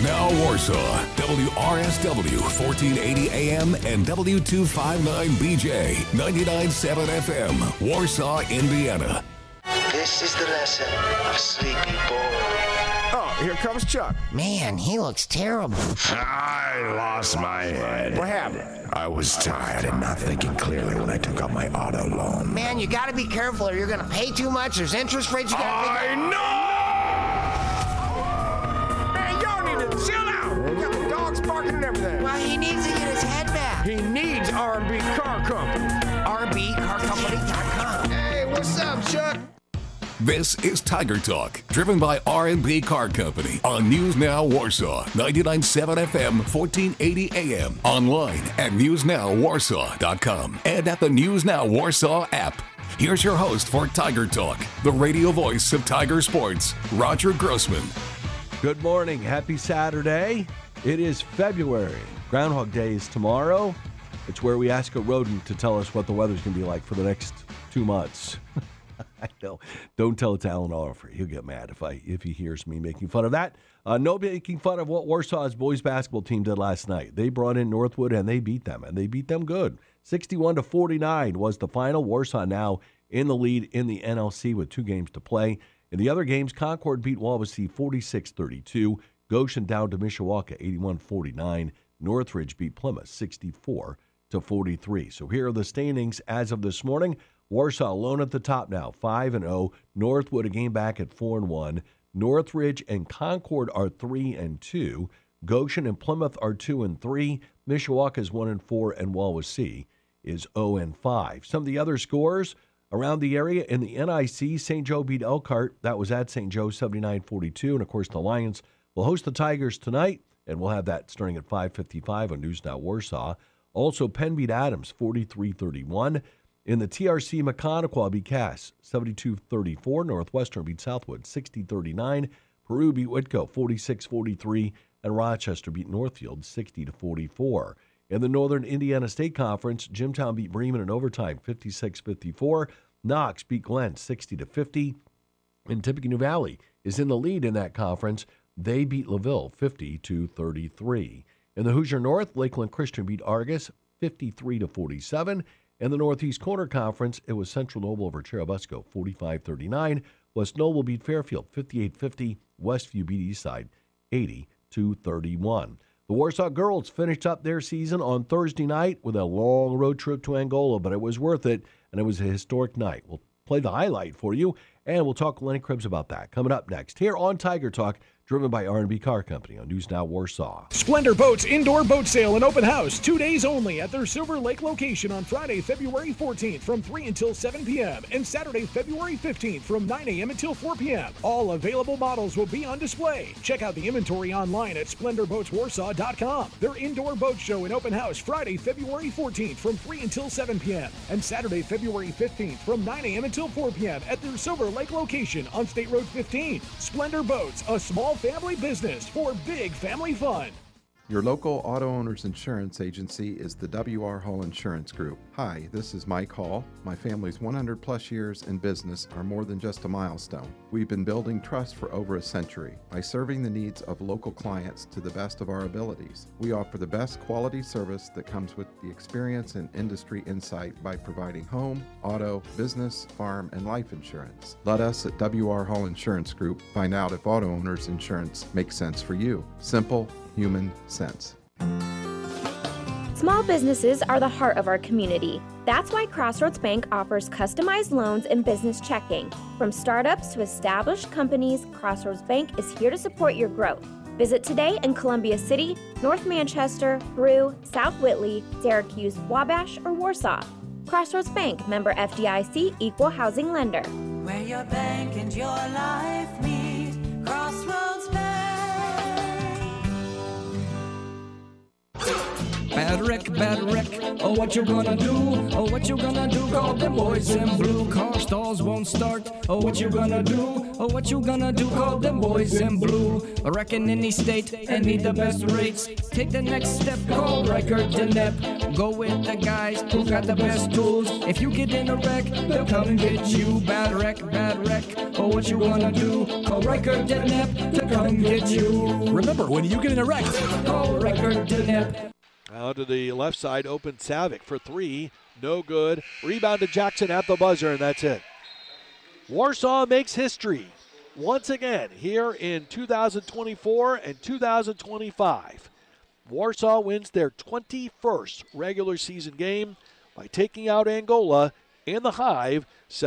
Now Warsaw, WRSW 1480 AM and W259BJ 99.7 FM, Warsaw, Indiana. This is the lesson of Sleepy Boy. Oh, here comes Chuck. Man, he looks terrible. I lost my head. What happened? I was tired and not thinking clearly when I took out my auto loan. Man, you gotta be careful or you're gonna pay too much. There's interest rates you gotta Man, y'all need to chill out. You got the dogs barking and everything. Well, he needs to get his head back. He needs R&B Car Company. RBCarCompany.com. Hey, what's up, Chuck? This is Tiger Talk, driven by R&B Car Company on News Now Warsaw, 99.7 FM, 1480 AM, online at newsnowwarsaw.com and at the News Now Warsaw app. Here's your host for Tiger Talk, the radio voice of Tiger Sports, Roger Grossman. Good morning. Happy Saturday. It is February. Groundhog Day is tomorrow. It's where we ask a rodent to tell us what the weather's going to be like for the next 2 months. I know. Don't tell it to Alan Oliver. He'll get mad if he hears me making fun of that. No making fun of what Warsaw's boys basketball team did last night. They brought in Northwood and they beat them, and they beat them good. 61-49 was the final. Warsaw now in the lead in the NLC with 2 games to play. In the other games, Concord beat Wawasee 46-32. Goshen down to Mishawaka 81-49. Northridge beat Plymouth 64-43. So here are the standings as of this morning. Warsaw alone at the top now, 5-0. Northwood a game back at 4-1. Northridge and Concord are 3-2. Goshen and Plymouth are 2-3. Mishawaka is 1-4, and Wawasee is 0-5. Some of the other scores around the area in the NIC: St. Joe beat Elkhart. That was at St. Joe, 79-42. And of course, the Lions will host the Tigers tonight, and we'll have that starting at 5:55 on News Now Warsaw. Also, Penn beat Adams, 43-31. In the TRC, Maconaquah beat Cass, 72-34. Northwestern beat Southwood, 60-39. Peru beat Whitko, 46-43. And Rochester beat Northfield, 60-44. In the Northern Indiana State Conference, Jimtown beat Bremen in overtime, 56-54. Knox beat Glenn, 60-50. And Tippecanoe Valley is in the lead in that conference. They beat LaVille, 50-33. In the Hoosier North, Lakeland Christian beat Argus, 53-47. In the Northeast Corner Conference, it was Central Noble over Cherubusco, 45-39. West Noble beat Fairfield, 58-50. Westview beat Eastside, 80-31. The Warsaw girls finished up their season on Thursday night with a long road trip to Angola, but it was worth it, and it was a historic night. We'll play the highlight for you, and we'll talk to Lenny Krebs about that coming up next here on Tiger Talk, driven by R&B Car Company on News Now Warsaw. Splendor Boats Indoor Boat Sale and Open House, 2 days only at their Silver Lake location on Friday, February 14th from 3 until 7 p.m. and Saturday, February 15th from 9 a.m. until 4 p.m. All available models will be on display. Check out the inventory online at SplendorBoatsWarsaw.com. Their Indoor Boat Show and Open House Friday, February 14th from 3 until 7 p.m. and Saturday, February 15th from 9 a.m. until 4 p.m. at their Silver Lake location on State Road 15. Splendor Boats, a small family business for big family fun. Your local auto owner's insurance agency is the W.R. Hall Insurance Group. Hi, this is Mike Hall. My family's 100 plus years in business are more than just a milestone. We've been building trust for over a century by serving the needs of local clients to the best of our abilities. We offer the best quality service that comes with the experience and industry insight by providing home, auto, business, farm, and life insurance. Let us at W.R. Hall Insurance Group find out if auto owner's insurance makes sense for you. Simple, human sense. Small businesses are the heart of our community. That's why Crossroads Bank offers customized loans and business checking. From startups to established companies, Crossroads Bank is here to support your growth. Visit today in Columbia City, North Manchester, Brew, South Whitley, Syracuse, Wabash, or Warsaw. Crossroads Bank, member FDIC, equal housing lender. Where your bank and your life meet, Crossroads Bank. wreck, oh what you gonna do, oh what you gonna do, call them boys in blue, car stalls won't start, oh what you gonna do, oh what you gonna do, call them boys in blue, wrecking any state and need the best rates, take the next step, call Riker Denep, go with the guys who got the best tools, if you get in a wreck, they'll come and get you, bad wreck, oh what you gonna do, call Riker Denep to come get you. Remember, when you get in a wreck, call Riker Denep. Out to the left side, open Savick for three. No good. Rebound to Jackson at the buzzer, and that's it. Warsaw makes history once again here in 2024 and 2025. Warsaw wins their 21st regular season game by taking out Angola in the Hive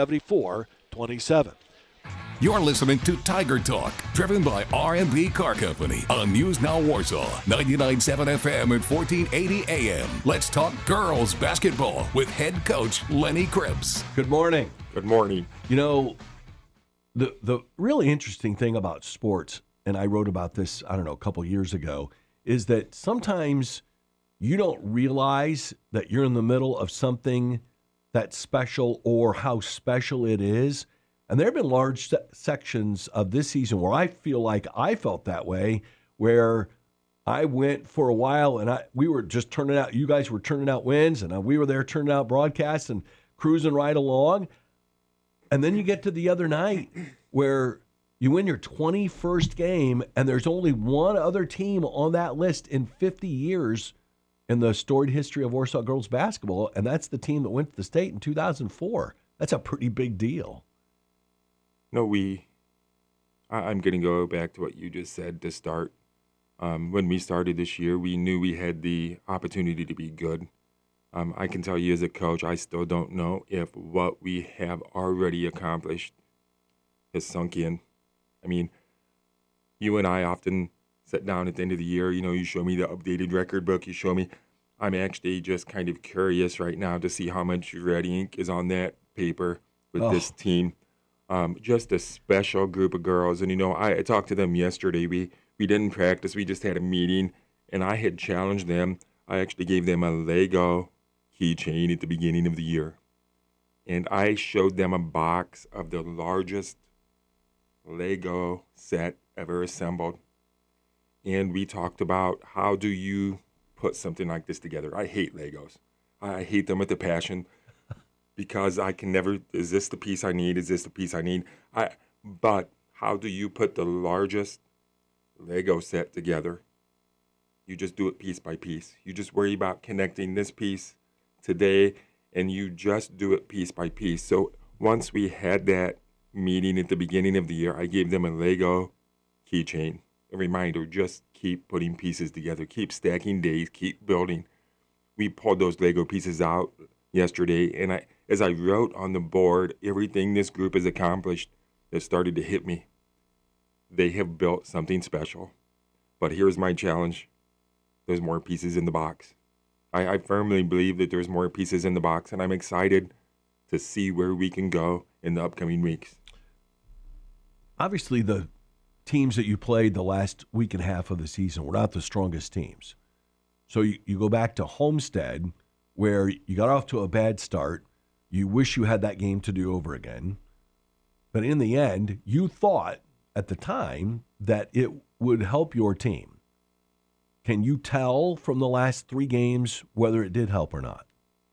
74-27. You're listening to Tiger Talk, driven by R&B Car Company on News Now Warsaw, 99.7 FM and 1480 AM. Let's talk girls basketball with head coach Lenny Cripps. Good morning. Good morning. You know, the really interesting thing about sports, and I wrote about this, I don't know, a couple years ago, is that sometimes you don't realize that you're in the middle of something that's special or how special it is. And there have been large sections of this season where I feel like I felt that way, where I went for a while and we were just turning out, you guys were turning out wins, and we were there turning out broadcasts and cruising right along. And then you get to the other night where you win your 21st game, and there's only one other team on that list in 50 years in the storied history of Warsaw girls basketball, and that's the team that went to the state in 2004. That's a pretty big deal. No, I'm going to go back to what you just said to start. When we started this year, we knew we had the opportunity to be good. I can tell you as a coach, I still don't know if what we have already accomplished has sunk in. I mean, you and I often sit down at the end of the year, you show me the updated record book, you show me. I'm actually just kind of curious right now to see how much red ink is on that paper with this team. Just a special group of girls. And, I talked to them yesterday. We didn't practice. We just had a meeting, and I had challenged them. I actually gave them a Lego keychain at the beginning of the year. And I showed them a box of the largest Lego set ever assembled. And we talked about how do you put something like this together. I hate Legos. I hate them with a passion. Because I can never, is this the piece I need? Is this the piece I need? But how do you put the largest Lego set together? You just do it piece by piece. You just worry about connecting this piece today, and you just do it piece by piece. So once we had that meeting at the beginning of the year, I gave them a Lego keychain, a reminder, just keep putting pieces together, keep stacking days, keep building. We pulled those Lego pieces out yesterday, and as I wrote on the board everything this group has accomplished, that started to hit me. They have built something special. But here's my challenge. There's more pieces in the box. I firmly believe that there's more pieces in the box, and I'm excited to see where we can go in the upcoming weeks. Obviously, the teams that you played the last week and a half of the season were not the strongest teams. So you go back to Homestead, where you got off to a bad start. You wish you had that game to do over again. But in the end, you thought at the time that it would help your team. Can you tell from the last three games whether it did help or not?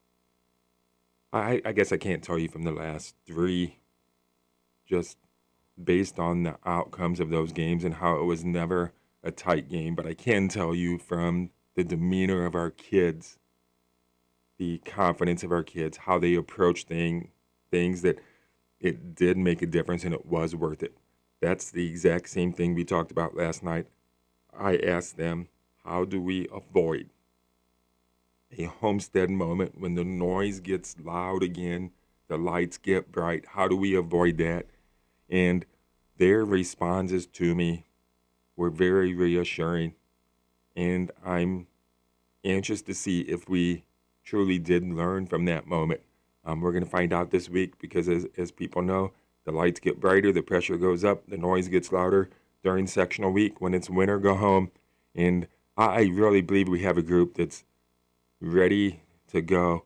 I guess I can't tell you from the last three, just based on the outcomes of those games and how it was never a tight game. But I can tell you from the demeanor of our kids, the confidence of our kids, how they approach things that it did make a difference and it was worth it. That's the exact same thing we talked about last night. I asked them, how do we avoid a Homestead moment when the noise gets loud again, the lights get bright? How do we avoid that? And their responses to me were very reassuring. And I'm anxious to see if we truly did learn from that moment. We're going to find out this week because as people know, the lights get brighter, the pressure goes up, the noise gets louder during sectional week. When it's winter, go home. And I really believe we have a group that's, ready to go.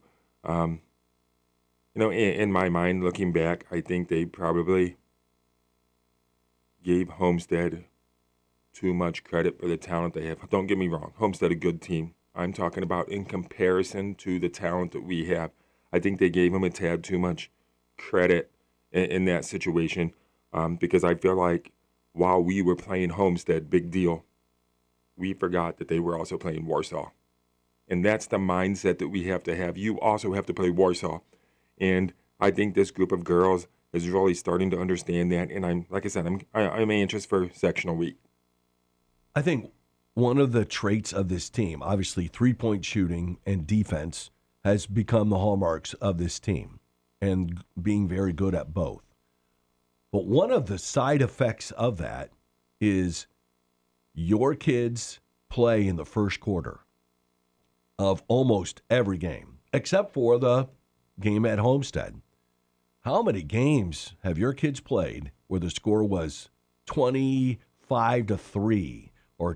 In my mind, looking back, I think they probably gave Homestead too much credit for the talent they have. Don't get me wrong, Homestead a good team. I'm talking about in comparison to the talent that we have. I think they gave them a tad too much credit in that situation because I feel like while we were playing Homestead, big deal, we forgot that they were also playing Warsaw. And that's the mindset that we have to have. You also have to play Warsaw. And I think this group of girls is really starting to understand that. And I'm anxious for sectional week. I think one of the traits of this team, obviously three-point shooting and defense, has become the hallmarks of this team and being very good at both. But one of the side effects of that is your kids play in the first quarter of almost every game, except for the game at Homestead. How many games have your kids played where the score was 25-3 or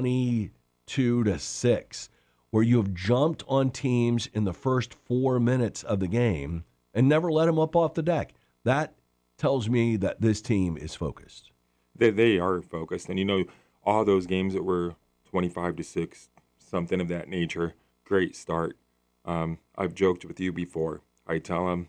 22-6, where you have jumped on teams in the first 4 minutes of the game and never let them up off the deck? That tells me that this team is focused. They are focused. And, all those games that were 25-6, something of that nature, great start. I've joked with you before. I tell them,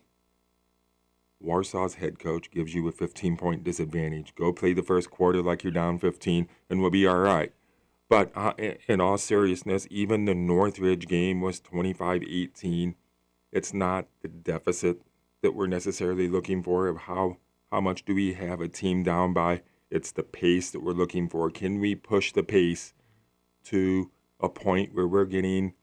Warsaw's head coach gives you a 15-point disadvantage. Go play the first quarter like you're down 15, and we'll be all right. But in all seriousness, even the Northridge game was 25-18. It's not the deficit that we're necessarily looking for of how much do we have a team down by. It's the pace that we're looking for. Can we push the pace to a point where we're getting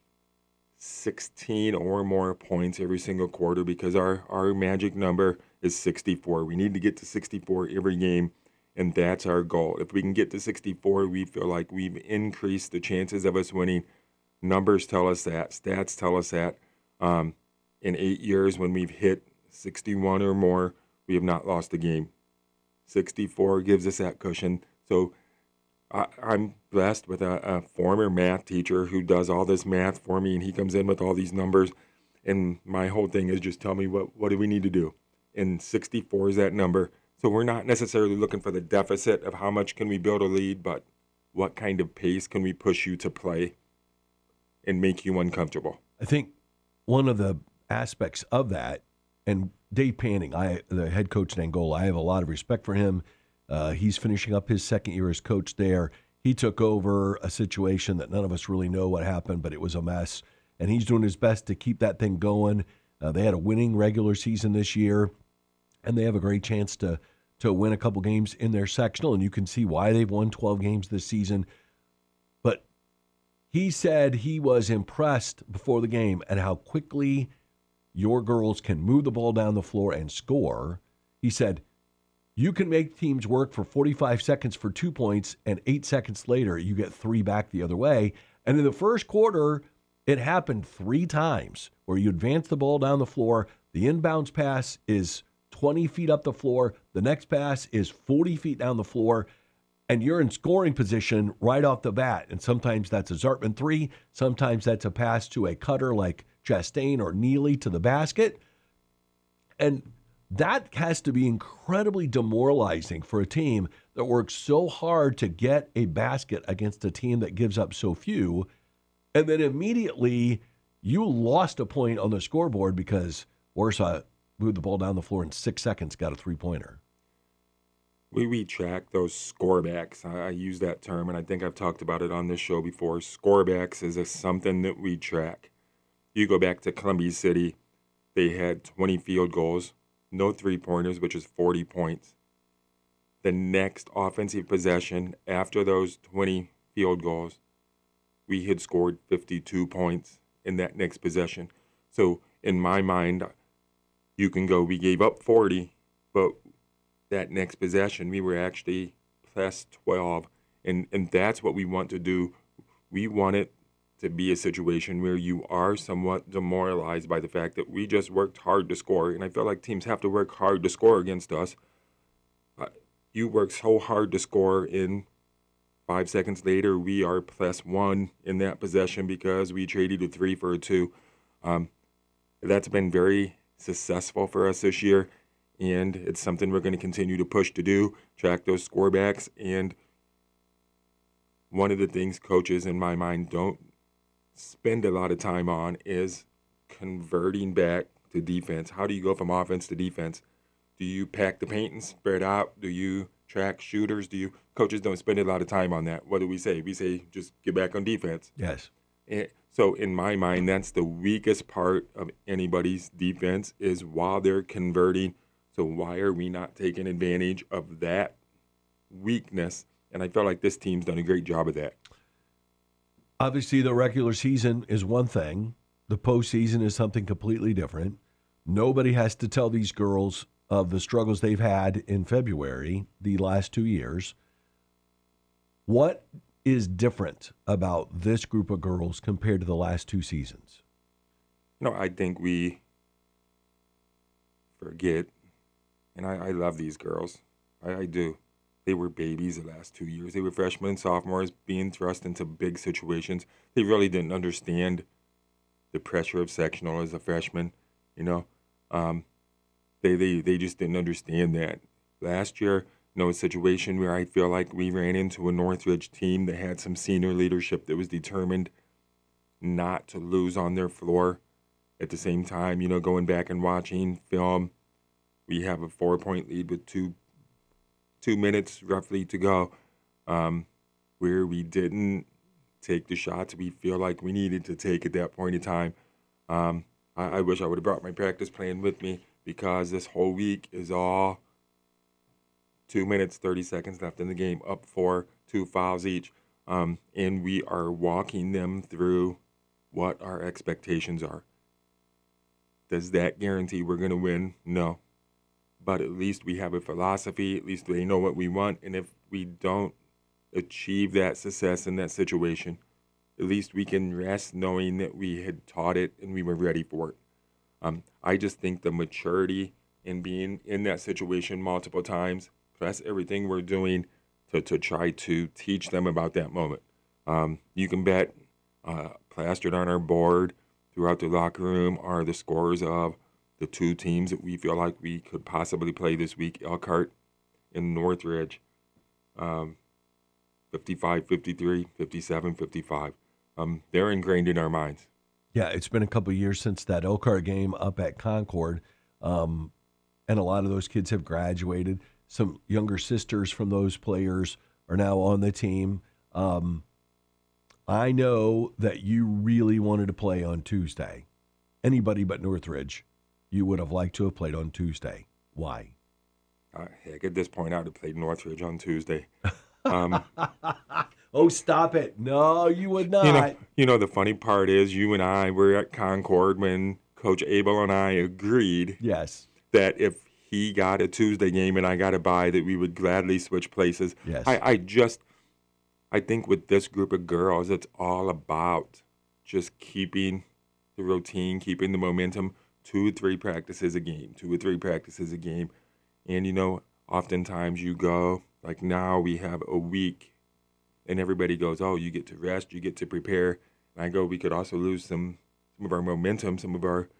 16 or more points every single quarter, because our magic number is 64. We need to get to 64 every game, and that's our goal. If we can get to 64, we feel like we've increased the chances of us winning. Numbers tell us that. Stats tell us that. In 8 years, when we've hit 61 or more, we have not lost a game. 64 gives us that cushion. So I'm blessed with a former math teacher who does all this math for me, and he comes in with all these numbers. And my whole thing is just tell me what do we need to do? And 64 is that number. So we're not necessarily looking for the deficit of how much can we build a lead, but what kind of pace can we push you to play and make you uncomfortable? I think one of the aspects of that, and Dave Panning, the head coach at Angola, I have a lot of respect for him. He's finishing up his second year as coach there. He took over a situation that none of us really know what happened, but it was a mess. And he's doing his best to keep that thing going. They had a winning regular season this year, and they have a great chance to win a couple games in their sectional, and you can see why they've won 12 games this season. But he said he was impressed before the game at how quickly your girls can move the ball down the floor and score. He said, you can make teams work for 45 seconds for 2 points, and 8 seconds later, you get 3 back the other way. And in the first quarter, it happened 3 times where you advance the ball down the floor. The inbounds pass is 20 feet up the floor. The next pass is 40 feet down the floor, and you're in scoring position right off the bat. And sometimes that's a Zartman 3. Sometimes that's a pass to a cutter like Chastain or Neely to the basket. And that has to be incredibly demoralizing for a team that works so hard to get a basket against a team that gives up so few. And then immediately you lost a point on the scoreboard because Warsaw moved the ball down the floor in 6 seconds, got a 3-pointer. We track those scorebacks. I use that term, and I think I've talked about it on this show before. Scorebacks is something that we track. You go back to Columbia City, they had 20 field goals, no 3-pointers, which is 40 points. The next offensive possession after those 20 field goals, we had scored 52 points in that next possession. So in my mind, you can go, we gave up 40, but that next possession, we were actually plus 12. And that's what we want to do. We want it to be a situation where you are somewhat demoralized by the fact that we just worked hard to score. And I feel like teams have to work hard to score against us. You work so hard to score in 5 seconds later, we are +1 in that possession because we traded a 3 for a 2. That's been very successful for us this year, and it's something we're going to continue to push to do, track those scorebacks. And one of the things coaches, in my mind, don't spend a lot of time on is converting back to defense. How do you go from offense to defense? Do you pack the paint and spread out? Do you track shooters? Coaches don't spend a lot of time on that. What do we say? We say just get back on defense. Yes. So in my mind, that's the weakest part of anybody's defense is while they're converting. So why are we not taking advantage of that weakness? And I feel like this team's done a great job of that. Obviously, the regular season is one thing. The postseason is something completely different. Nobody has to tell these girls of the struggles they've had in February, the last 2 years. What is different about this group of girls compared to the last 2 seasons? I think we forget, and I love these girls. I do. They were babies the last 2 years. They were freshmen and sophomores being thrust into big situations. They really didn't understand the pressure of sectional as a freshman, They just didn't understand that. Last year, a situation where I feel like we ran into a Northridge team that had some senior leadership that was determined not to lose on their floor. At the same time, going back and watching film, we have a 4-point lead with two minutes roughly to go, where we didn't take the shots we feel like we needed to take at that point in time. I wish I would have brought my practice plan with me because this whole week is all 2 minutes, 30 seconds left in the game, up 4, 2 fouls each. And we are walking them through what our expectations are. Does that guarantee we're going to win? No. But at least we have a philosophy. At least they know what we want. And if we don't achieve that success in that situation, at least we can rest knowing that we had taught it and we were ready for it. I just think the maturity in being in that situation multiple times, plus everything we're doing to try to teach them about that moment. You can bet plastered on our board throughout the locker room are the scores of the 2 teams that we feel like we could possibly play this week, Elkhart and Northridge. 55-53, 57-55. They're ingrained in our minds. Yeah, it's been a couple of years since that Elkhart game up at Concord, and a lot of those kids have graduated. Some younger sisters from those players are now on the team. I know that you really wanted to play on Tuesday. Anybody but Northridge, you would have liked to have played on Tuesday. Why? Heck, at this point, I'd have played Northridge on Tuesday. Oh, stop it. No, you would not. The funny part is you and I were at Concord when Coach Abel and I agreed that if he got a Tuesday game and I got a bye, that we would gladly switch places. Yes. I think with this group of girls, it's all about just keeping the routine, keeping the momentum, 2 or 3 practices a game, 2 or 3 practices a game. And, oftentimes you go, like now we have a week, and everybody goes, oh, you get to rest, you get to prepare. And I go, we could also lose some of our momentum, some of our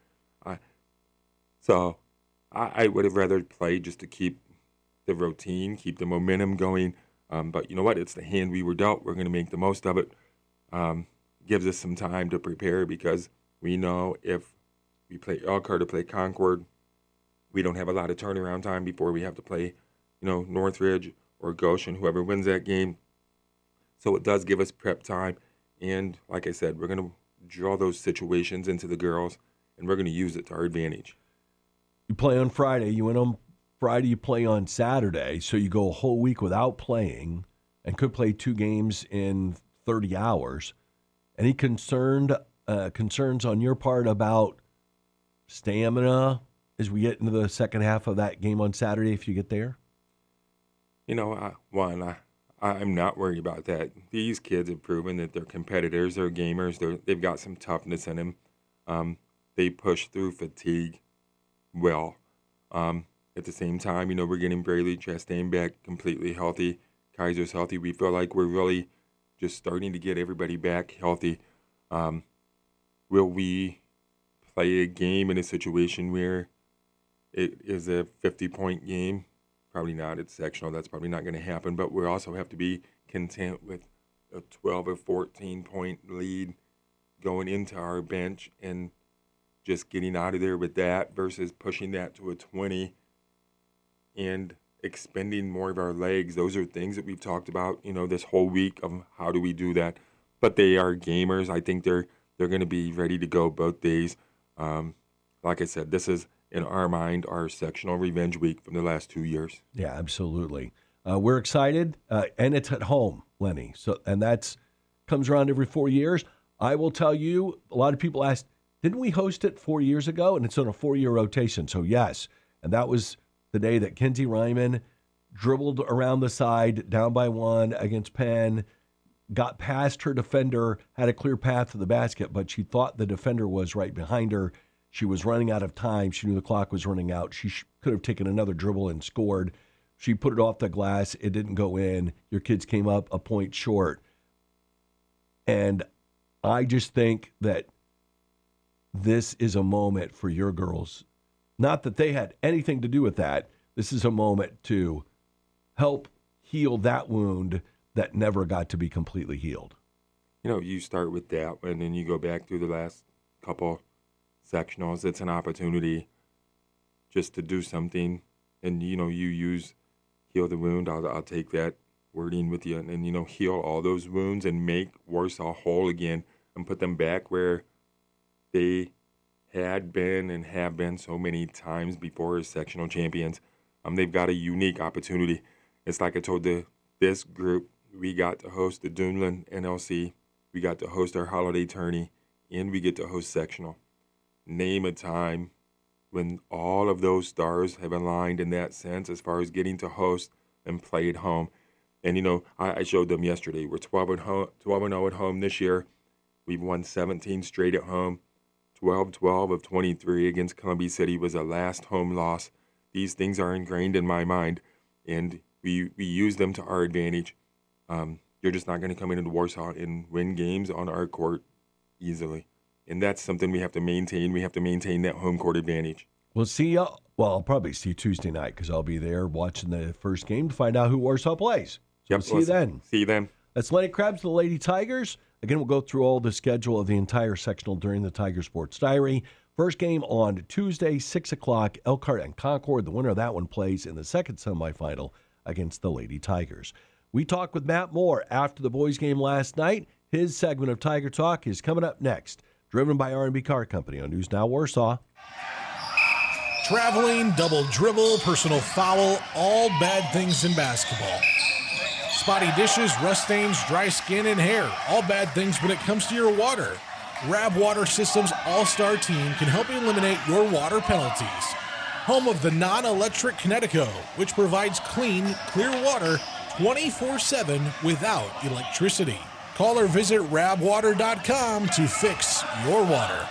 so I would have rather played just to keep the routine, keep the momentum going. But you know what? It's the hand we were dealt. We're going to make the most of it. Gives us some time to prepare because we know if we play Elkhart or play Concord, we don't have a lot of turnaround time before we have to play, Northridge or Goshen, whoever wins that game. So it does give us prep time. And like I said, we're going to draw those situations into the girls, and we're going to use it to our advantage. You play on Friday. You went on Friday, you play on Saturday. So you go a whole week without playing and could play 2 games in 30 hours. Any concerns on your part about stamina as we get into the second half of that game on Saturday if you get there? I'm not worried about that. These kids have proven that they're competitors, they're gamers, they've got some toughness in them. They push through fatigue well. At the same time, we're getting Braylee Chastain back completely healthy. Kaiser's healthy. We feel like we're really just starting to get everybody back healthy. Will we play a game in a situation where it is a 50-point game? Probably not. It's sectional. That's probably not going to happen. But we also have to be content with a 12 or 14-point lead going into our bench and just getting out of there with that versus pushing that to a 20 and expending more of our legs. Those are things that we've talked about, this whole week of how do we do that. But they are gamers. I think they're going to be ready to go both days. Like I said, this is, in our mind, our sectional revenge week from the last 2 years. Yeah, absolutely. We're excited, and it's at home, Lenny. And that's comes around every 4 years. I will tell you, a lot of people ask, didn't we host it 4 years ago? And it's on a 4-year rotation. So, yes. And that was the day that Kinsey Ryman dribbled around the side, down by 1 against Penn, got past her defender, had a clear path to the basket, but she thought the defender was right behind her. She was running out of time. She knew the clock was running out. She could have taken another dribble and scored. She put it off the glass. It didn't go in. Your kids came up a point short. And I just think that this is a moment for your girls. Not that they had anything to do with that. This is a moment to help heal that wound that never got to be completely healed. You start with that, and then you go back through the last couple sectionals. It's an opportunity just to do something, and, you use heal the wound. I'll take that wording with you, and, heal all those wounds and make Warsaw whole again and put them back where they had been and have been so many times before as sectional champions. They've got a unique opportunity. It's like I told this group, we got to host the Duneland NLC, we got to host our holiday tourney, and we get to host sectional. Name a time when all of those stars have aligned in that sense as far as getting to host and play at home. And, I showed them yesterday. We're 12-0 at home this year. We've won 17 straight at home. 12-12 of 23 against Columbia City was a last home loss. These things are ingrained in my mind, and we use them to our advantage. You're just not going to come into Warsaw and win games on our court easily. And that's something we have to maintain. We have to maintain that home court advantage. We'll see you. Well, I'll probably see you Tuesday night because I'll be there watching the first game to find out who Warsaw plays. So we'll see you then. See you then. That's Lenny Krebs, the Lady Tigers. Again, we'll go through all the schedule of the entire sectional during the Tiger Sports Diary. First game on Tuesday, 6 o'clock, Elkhart and Concord. The winner of that one plays in the second semifinal against the Lady Tigers. We talk with Matt Moore after the boys' game last night. His segment of Tiger Talk is coming up next, driven by R&B Car Company on News Now Warsaw. Traveling, double dribble, personal foul, all bad things in basketball. Spotty dishes, rust stains, dry skin, and hair. All bad things when it comes to your water. Rab Water Systems All-Star Team can help eliminate your water penalties. Home of the non-electric Connecticut, which provides clean, clear water 24/7 without electricity. Call or visit rabwater.com to fix your water.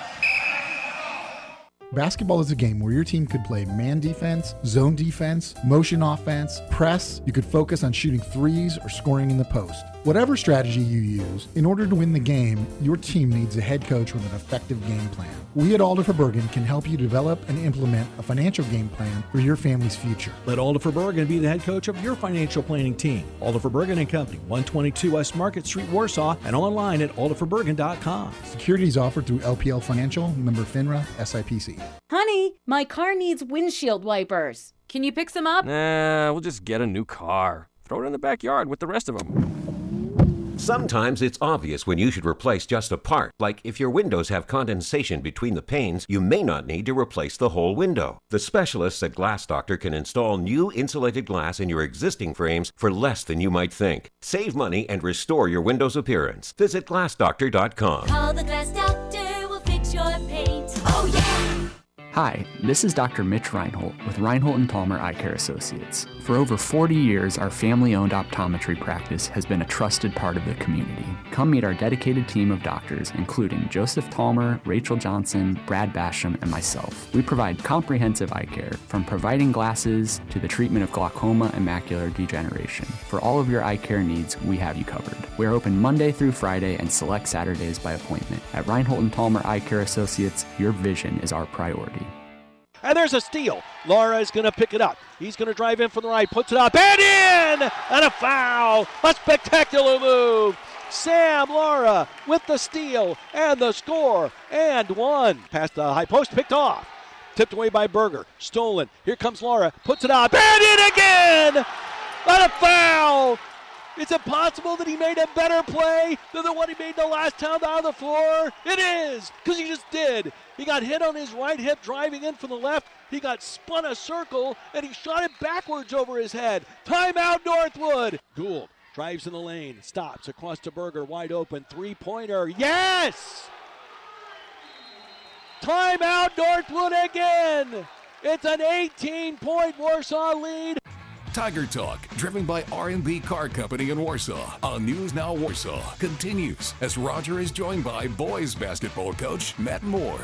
Basketball is a game where your team could play man defense, zone defense, motion offense, press. You could focus on shooting threes or scoring in the post. Whatever strategy you use, in order to win the game, your team needs a head coach with an effective game plan. We at Alder for Bergen can help you develop and implement a financial game plan for your family's future. Let Alder for Bergen be the head coach of your financial planning team. Alder for Bergen and Company, 122 West Market Street, Warsaw, and online at alderforbergen.com. Securities offered through LPL Financial, member FINRA, SIPC. Honey, my car needs windshield wipers. Can you pick some up? Nah, we'll just get a new car. Throw it in the backyard with the rest of them. Sometimes it's obvious when you should replace just a part. Like if your windows have condensation between the panes, you may not need to replace the whole window. The specialists at Glass Doctor can install new insulated glass in your existing frames for less than you might think. Save money and restore your window's appearance. Visit glassdoctor.com. Call the Glass Doctor, we'll fix your paint. Oh, yeah! Hi, this is Dr. Mitch Reinhold with Reinhold & Palmer Eye Care Associates. For over 40 years, our family-owned optometry practice has been a trusted part of the community. Come meet our dedicated team of doctors, including Joseph Talmer, Rachel Johnson, Brad Basham, and myself. We provide comprehensive eye care, from providing glasses to the treatment of glaucoma and macular degeneration. For all of your eye care needs, we have you covered. We are open Monday through Friday and select Saturdays by appointment. At Reinhold & Palmer Eye Care Associates, your vision is our priority. And there's a steal. Lara is going to pick it up. He's going to drive in from the right, puts it up, and in! And a foul! A spectacular move! Sam Lara with the steal and the score, and one. Past the high post, picked off. Tipped away by Berger. Stolen. Here comes Lara, puts it up, and in again! And a foul! It's impossible that he made a better play than the one he made the last time out of the floor. It is, because he just did. He got hit on his right hip driving in from the left. He got spun a circle, and he shot it backwards over his head. Timeout, Northwood. Gould drives in the lane, stops across to Berger, wide open, three-pointer. Yes! Timeout, Northwood again. It's an 18-point Warsaw lead. Tiger Talk, driven by R&B Car Company in Warsaw on News Now Warsaw, continues as Roger is joined by boys basketball coach Matt Moore.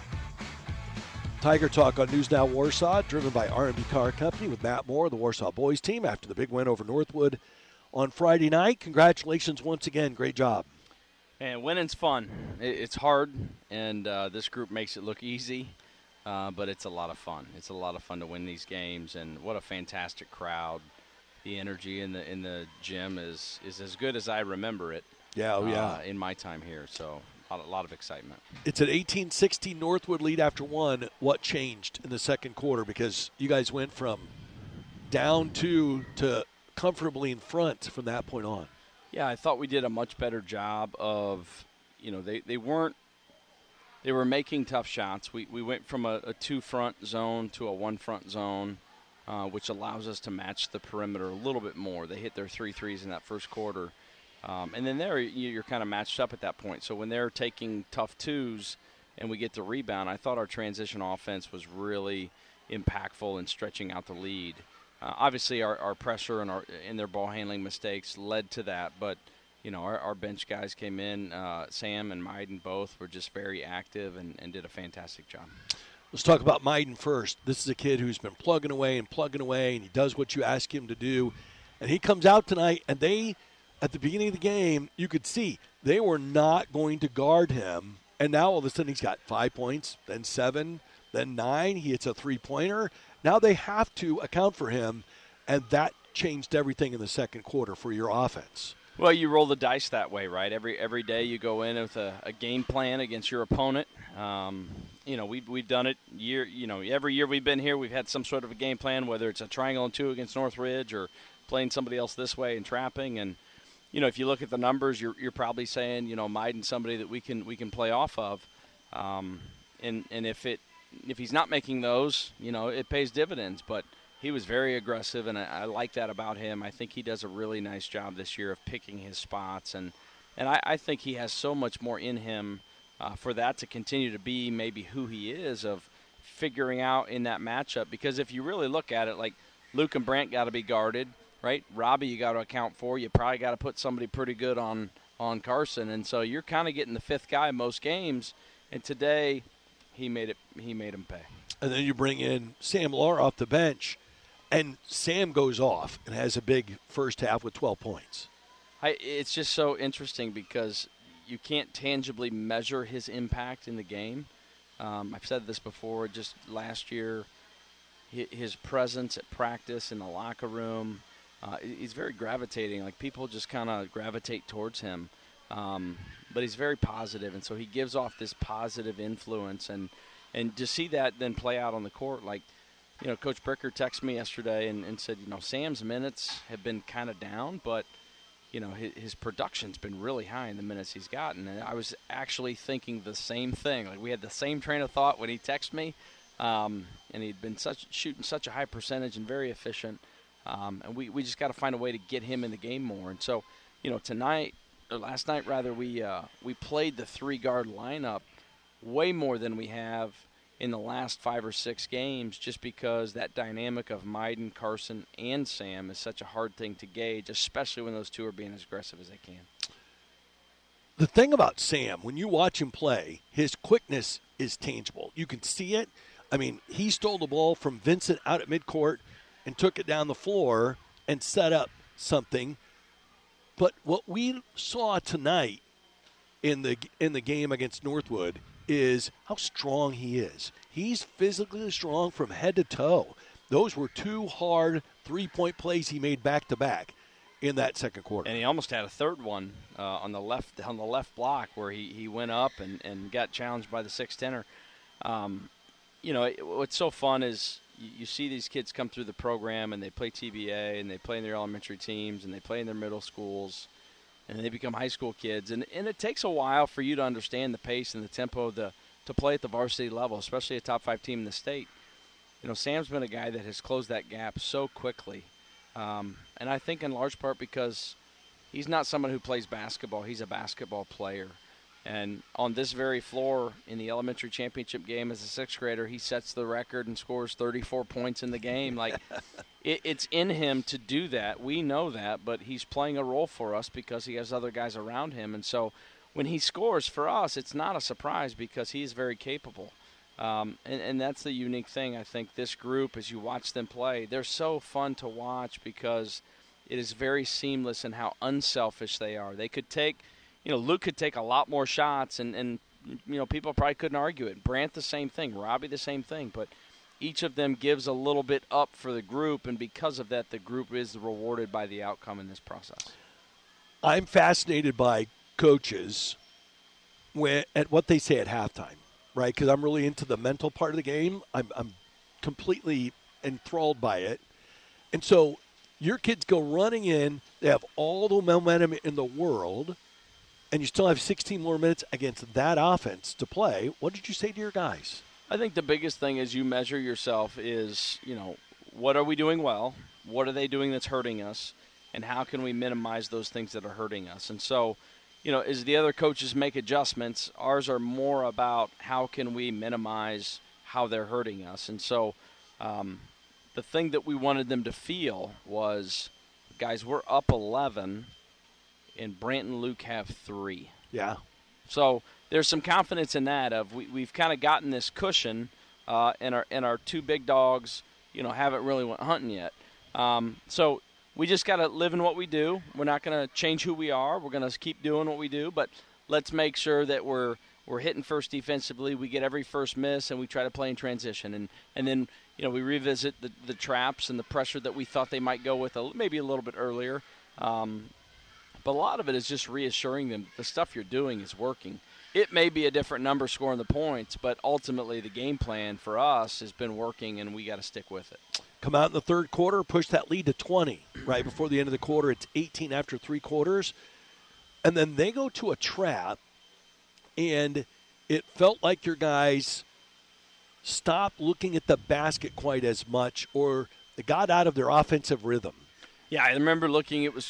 Tiger Talk on News Now Warsaw, driven by R&B Car Company with Matt Moore, the Warsaw boys team, after the big win over Northwood on Friday night. Congratulations once again. Great job. And winning's fun. It's hard, and this group makes it look easy. But it's a lot of fun. It's a lot of fun to win these games, and what a fantastic crowd. The energy in the gym is as good as I remember it. Yeah, in my time here, so a lot of excitement. It's an 18-16 Northwood lead after one. What changed in the second quarter? Because you guys went from down 2 to comfortably in front from that point on. Yeah, I thought we did a much better job of, they were making tough shots. We went from a two-front zone to a one-front zone, which allows us to match the perimeter a little bit more. They hit their 3 threes in that first quarter. And then you're kind of matched up at that point. So when they're taking tough twos and we get the rebound, I thought our transition offense was really impactful in stretching out the lead. Obviously, our pressure and their ball handling mistakes led to that, but our bench guys came in. Sam and Maiden both were just very active and did a fantastic job. Let's talk about Maiden first. This is a kid who's been plugging away, and he does what you ask him to do. And he comes out tonight, and at the beginning of the game, you could see they were not going to guard him. And now all of a sudden he's got 5 points, then 7, then 9. He hits a three-pointer. Now they have to account for him, and that changed everything in the second quarter for your offense. Well, you roll the dice that way, right? Every day you go in with a game plan against your opponent. We've done it every year we've been here, we've had some sort of a game plan, whether it's a triangle and 2 against Northridge or playing somebody else this way and trapping. And if you look at the numbers, you're probably saying Maiden's somebody that we can play off of. And if he's not making those, it pays dividends. But he was very aggressive, and I like that about him. I think he does a really nice job this year of picking his spots, and I think he has so much more in him for that to continue to be maybe who he is, of figuring out in that matchup. Because if you really look at it, like Luke and Brant got to be guarded, right? Robbie you got to account for. You probably got to put somebody pretty good on Carson, and so you're kind of getting the fifth guy most games. And today he made him pay. And then you bring in Sam Lara off the bench. And Sam goes off and has a big first half with 12 points. It's just so interesting because you can't tangibly measure his impact in the game. I've said this before, just last year, his presence at practice in the locker room, he's very gravitating. Like, people just kind of gravitate towards him. But he's very positive, and so he gives off this positive influence. And to see that then play out on the court, like, Coach Bricker texted me yesterday and said, Sam's minutes have been kind of down, but, his production's been really high in the minutes he's gotten. And I was actually thinking the same thing. Like, we had the same train of thought when he texted me, and he'd been shooting such a high percentage and very efficient. And we just got to find a way to get him in the game more. And so, last night, we played the 3-guard lineup way more than we have in the last 5 or 6 games, just because that dynamic of Maiden, Carson, and Sam is such a hard thing to gauge, especially when those two are being as aggressive as they can. The thing about Sam, when you watch him play, his quickness is tangible. You can see it. I mean, he stole the ball from Vincent out at midcourt and took it down the floor and set up something. But what we saw tonight in the game against Northwood is how strong he is. He's physically strong from head to toe. Those were 2 hard 3-point plays he made back-to-back in that second quarter. And he almost had a third one on the left block where he went up and got challenged by the 6'10"er. What's so fun is you see these kids come through the program and they play TBA and they play in their elementary teams and they play in their middle schools and they become high school kids. And it takes a while for you to understand the pace and the tempo to play at the varsity level, especially a top 5 team in the state. Sam's been a guy that has closed that gap so quickly. And I think in large part because he's not someone who plays basketball. He's a basketball player. And on this very floor in the elementary championship game as a 6th grader, he sets the record and scores 34 points in the game. Like, it's in him to do that. We know that, but he's playing a role for us because he has other guys around him. And so when he scores for us, it's not a surprise because he's very capable. And that's the unique thing. I think this group, as you watch them play, they're so fun to watch because it is very seamless in how unselfish they are. They could take – Luke could take a lot more shots, and people probably couldn't argue it. Brant the same thing, Robbie the same thing, but each of them gives a little bit up for the group, and because of that, the group is rewarded by the outcome in this process. I'm fascinated by coaches at what they say at halftime, right? Because I'm really into the mental part of the game. I'm completely enthralled by it. And so your kids go running in, they have all the momentum in the world, and you still have 16 more minutes against that offense to play. What did you say to your guys? I think the biggest thing as you measure yourself is, what are we doing well? What are they doing that's hurting us? And how can we minimize those things that are hurting us? And so, as the other coaches make adjustments, ours are more about how can we minimize how they're hurting us. And so the thing that we wanted them to feel was, guys, we're up 11, and Brant and Luke have 3. Yeah. So there's some confidence in that of we've kind of gotten this cushion, and our 2 big dogs, haven't really went hunting yet. So we just got to live in what we do. We're not going to change who we are. We're going to keep doing what we do, but let's make sure that we're hitting first defensively. We get every first miss, and we try to play in transition. And then, we revisit the traps and the pressure that we thought they might go with maybe a little bit earlier. But a lot of it is just reassuring them the stuff you're doing is working. It may be a different number scoring the points, but ultimately the game plan for us has been working, and we got to stick with it. Come out in the third quarter, push that lead to 20 right before the end of the quarter. It's 18 after 3 quarters. And then they go to a trap, and it felt like your guys stopped looking at the basket quite as much, or they got out of their offensive rhythm. Yeah, I remember looking, it was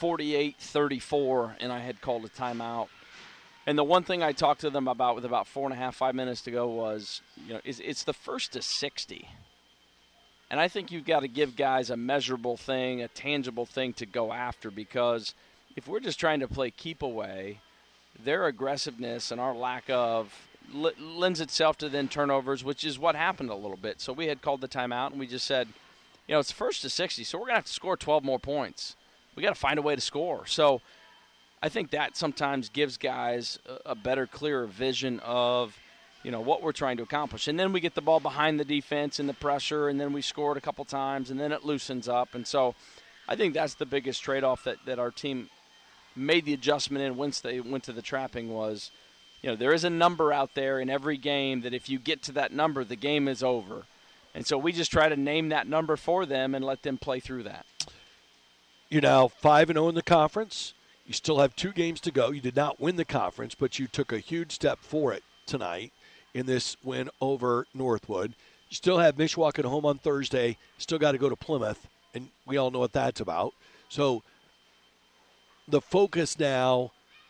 48-34, and I had called a timeout. And the one thing I talked to them about with about 5 minutes to go was, it's the first to 60. And I think you've got to give guys a measurable thing, a tangible thing to go after, because if we're just trying to play keep away, their aggressiveness and our lack of lends itself to then turnovers, which is what happened a little bit. So we had called the timeout, and we just said, it's first to 60, so we're going to have to score 12 more points. We got to find a way to score. So I think that sometimes gives guys a better, clearer vision of, what we're trying to accomplish. And then we get the ball behind the defense and the pressure, and then we scored a couple times, and then it loosens up. And so I think that's the biggest trade-off that our team made the adjustment in once they went to the trapping was, there is a number out there in every game that if you get to that number, the game is over. And so we just try to name that number for them and let them play through that. You're now 5-0 in the conference. You still have 2 games to go. You did not win the conference, but you took a huge step for it tonight in this win over Northwood. You still have Mishawaka at home on Thursday. Still got to go to Plymouth, and we all know what that's about. So the focus now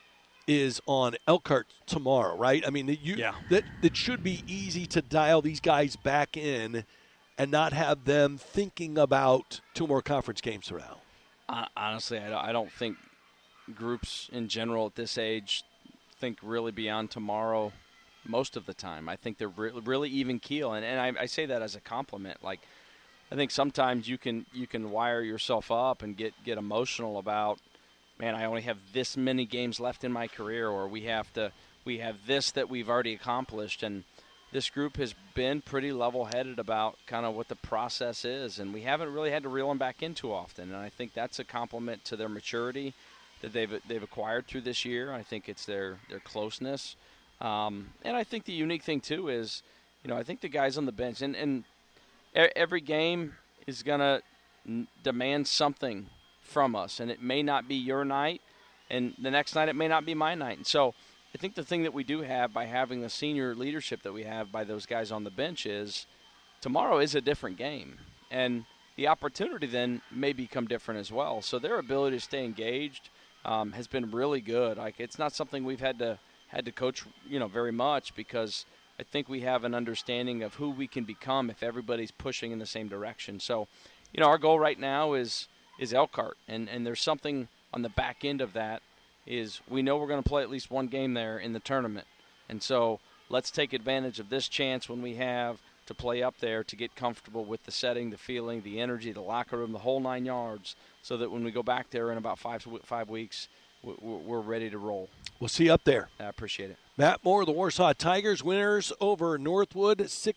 is on Elkhart tomorrow, right? I mean, that should be easy to dial these guys back in and not have them thinking about 2 more conference games around. Honestly, I don't think groups in general at this age think really beyond tomorrow most of the time. I think they're really even keel, and I say that as a compliment. Like, I think sometimes you can wire yourself up and get emotional about, man, I only have this many games left in my career, or we have this that we've already accomplished. And this group has been pretty level-headed about kind of what the process is, and we haven't really had to reel them back in too often. And I think that's a compliment to their maturity that they've acquired through this year. I think it's their closeness. And I think the unique thing, too, is, I think the guys on the bench, and every game is going to demand something from us, and it may not be your night, and the next night it may not be my night. And so I think the thing that we do have by having the senior leadership that we have by those guys on the bench is tomorrow is a different game, and the opportunity then may become different as well. So their ability to stay engaged has been really good. Like, it's not something we've had to coach, very much, because I think we have an understanding of who we can become if everybody's pushing in the same direction. So, our goal right now is Elkhart, and there's something on the back end of that is we know we're going to play at least one game there in the tournament. And so let's take advantage of this chance when we have to play up there to get comfortable with the setting, the feeling, the energy, the locker room, the whole 9 yards, so that when we go back there in about 5 weeks, we're ready to roll. We'll see you up there. I appreciate it. Matt Moore, the Warsaw Tigers, winners over Northwood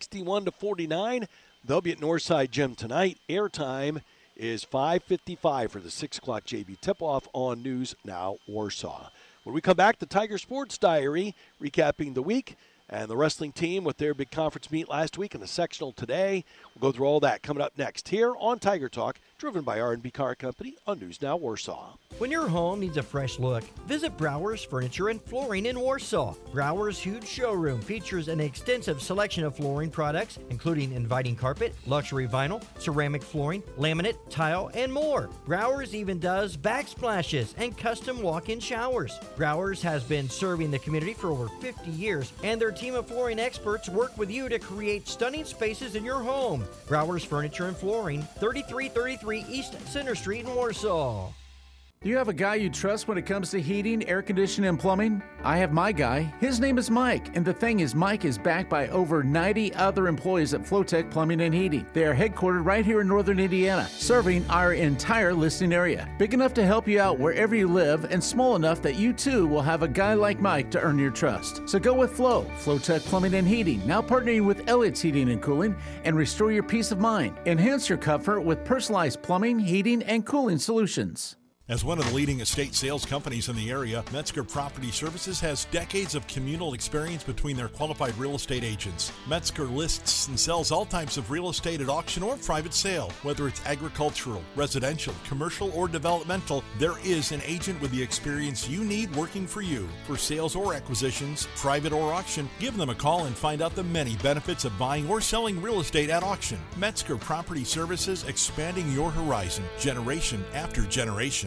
61-49. They'll be at Northside Gym tonight. Airtime is 5:55 for the 6 o'clock JV tip-off on News Now Warsaw. When we come back, the Tiger Sports Diary, recapping the week, and the wrestling team with their big conference meet last week and the sectional today. We'll go through all that coming up next here on Tiger Talk, driven by R&B Car Company on News Now Warsaw. When your home needs a fresh look, visit Brower's Furniture and Flooring in Warsaw. Brower's huge showroom features an extensive selection of flooring products, including inviting carpet, luxury vinyl, ceramic flooring, laminate, tile, and more. Brower's even does backsplashes and custom walk-in showers. Brower's has been serving the community for over 50 years, and their team of flooring experts work with you to create stunning spaces in your home. Brower's Furniture and Flooring, 3333 East Center Street in Warsaw. Do you have a guy you trust when it comes to heating, air conditioning, and plumbing? I have my guy. His name is Mike, and the thing is, Mike is backed by over 90 other employees at Flowtech Plumbing and Heating. They are headquartered right here in northern Indiana, serving our entire listening area. Big enough to help you out wherever you live, and small enough that you too will have a guy like Mike to earn your trust. So go with Flowtech Plumbing and Heating, now partnering with Elliott's Heating and Cooling, and restore your peace of mind. Enhance your comfort with personalized plumbing, heating, and cooling solutions. As one of the leading estate sales companies in the area, Metzger Property Services has decades of communal experience between their qualified real estate agents. Metzger lists and sells all types of real estate at auction or private sale. Whether it's agricultural, residential, commercial, or developmental, there is an agent with the experience you need working for you. For sales or acquisitions, private or auction, give them a call and find out the many benefits of buying or selling real estate at auction. Metzger Property Services, expanding your horizon, generation after generation.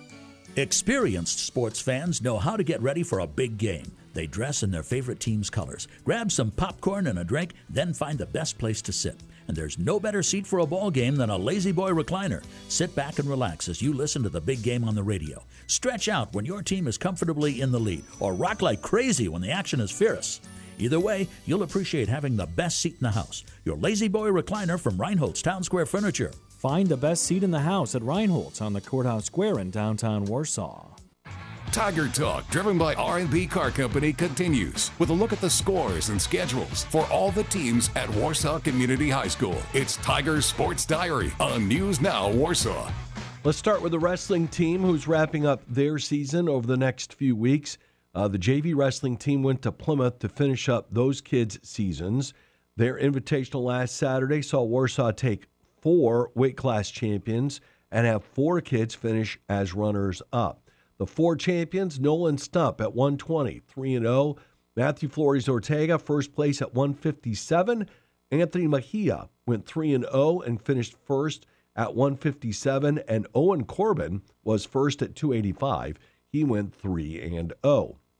Experienced sports fans know how to get ready for a big game. They dress in their favorite team's colors, grab some popcorn and a drink, then find the best place to sit. And there's no better seat for a ball game than a Lazy Boy recliner. Sit back and relax as you listen to the big game on the radio. Stretch out when your team is comfortably in the lead, or rock like crazy when the action is fierce. Either way, you'll appreciate having the best seat in the house. Your Lazy Boy recliner from Reinhold's Town Square Furniture. Find the best seat in the house at Reinhold's on the Courthouse Square in downtown Warsaw. Tiger Talk, driven by R&B Car Company, continues with a look at the scores and schedules for all the teams at Warsaw Community High School. It's Tiger Sports Diary on News Now Warsaw. Let's start with the wrestling team who's wrapping up their season over the next few weeks. The JV wrestling team went to Plymouth to finish up those kids' seasons. Their invitational last Saturday saw Warsaw take 4 weight class champions and have 4 kids finish as runners-up. The 4 champions, Nolan Stump at 120, 3-0. Matthew Flores Ortega, first place at 157. Anthony Mejia went 3-0 and finished first at 157. And Owen Corbin was first at 285. He went 3-0.